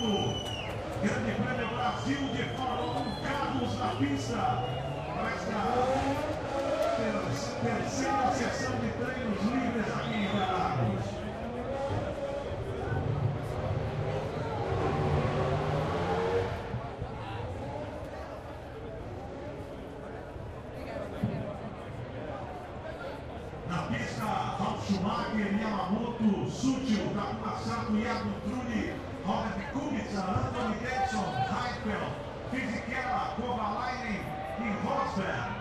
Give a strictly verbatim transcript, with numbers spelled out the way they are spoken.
Grande Prêmio Brasil de Fórmula um, carros na pista. Para esta terceira sessão de treinos livres aqui em Interlagos. Na pista, Ralf Schumacher, Yamamoto, Sutil, Takuma Sato, Iago Trulli, Robert Kubica, Anthony Davidson, Heidfeld, Fisichella, Kovalainen e Rosberg.